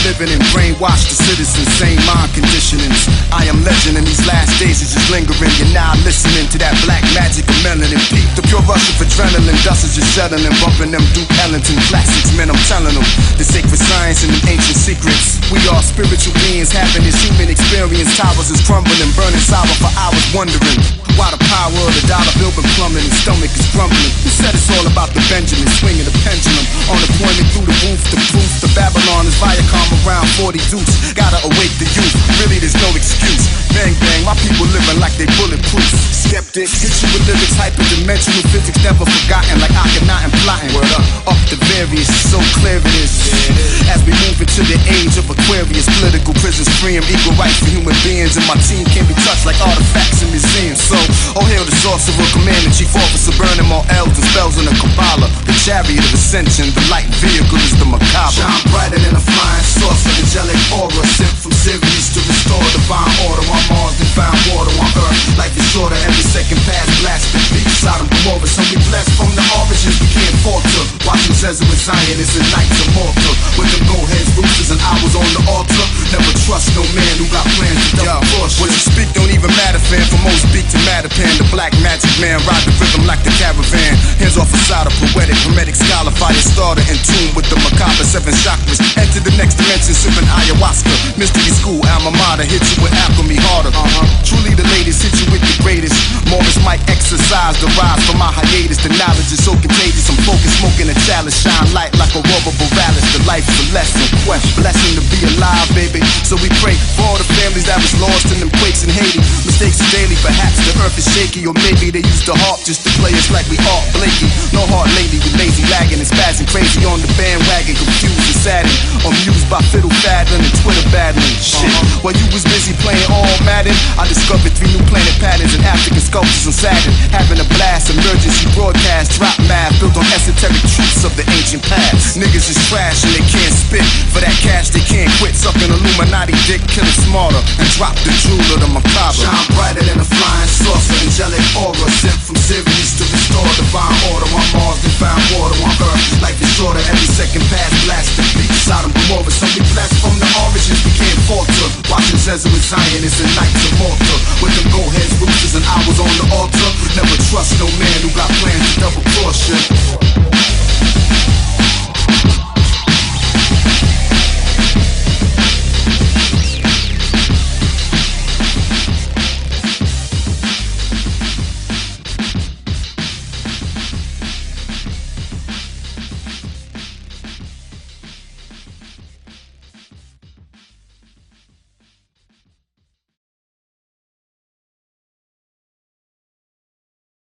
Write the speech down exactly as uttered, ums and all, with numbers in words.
living and brainwash the citizens, same mind conditionings. I am legend and these last days is just lingering. You're now listening to that black magic of melanin peak. The pure rush of adrenaline, dust is just settling, bumping them Duke Ellington classics. Man, I'm telling them the sacred science and the ancient secrets. We are spiritual beings having this human experience. Towers is crumbling, burning sour for hours, wondering why the power of the dollar bill been plumbing and stomach is grumbling. Who said it's all about the Benjamin swinging the pendulum on deployment through the roof, the proof, the Babylon is Viacom around forty dukes. Gotta awake the youth, really there's no excuse. Bang bang, my people living like they bulletproof. Skeptics hit you with lyrics, hyperdimensional physics never forgotten, like Akhenaten plotting. Word up, up the various, so clear it is. As we move into the age of Aquarius, political prisons free and equal rights for human beings, and my team can't be touched like artifacts in museums. So, oh hail the sorcerer, commander, chief officer, burning more L's and spells in the Kabbalah. The chariot of ascension, the light vehicle is the macabre. Shine brighter than a flying saucer, angelic aura, sent from Sirius to restore divine order. On Mars, they found water on Earth. Life is shorter, every second pass, blasting beats, Sodom Gomorrah. So we blessed from the origins, we can't falter. Watching Cesar and Zion, it's a night to mortar. With them go-heads, roosters, and hours on the altar. Never trust no man who got plans to double cross. What you speak don't even matter, fam. For most speak to Mattapan, the black magic man, ride the rhythm like the caravan. Hands off a side of poetic, hermetic scholar, fire starter, in tune with the macabre seven chakras. Enter the next dimension, sipping ayahuasca. Mystery school, alma mater, hit you with alchemy harder. Uh-huh. Truly the latest, hit you with the greatest. Morris might exercise the rise from my hiatus. The knowledge is so contagious, I'm focused, smoking a chalice. Shine light like Aurora Borealis. The life is a lesson, quest, blessing to be alive, baby. So we pray for all the families that was lost in them quakes in Haiti. Mistakes are daily, perhaps the earth is shaky, or maybe they used to harp just to play us like we Art Blakey. No heart lately, we lazy, lagging and spazzing, crazy on the bandwagon, confused and saddened, amused by fiddle faddling and Twitter battling. Shit, uh-huh. While you was busy playing all Madden, I discovered three new planet patterns and African sculptures on Saturn. Having a blast, emergency broadcast, drop math built on esoteric truths of the ancient past. Niggas is trash and they can't spit. For that cash they can't quit, sucking Illuminati dick, killing smarter, and drop the jewel of the macabre. Shine brighter than a flying saucer, angelic aura, sent from Sirius to restore divine order. On Mars they found water on Earth. Life is shorter, every second pass, blasting beats, Sodom Gomorrah. So we blessed from the origins, we can't falter. Watching Cesar and Zion, it's a night to mortar. With them go-heads, roosters, and hours on the altar. Never trust no man who got plans to double cross you.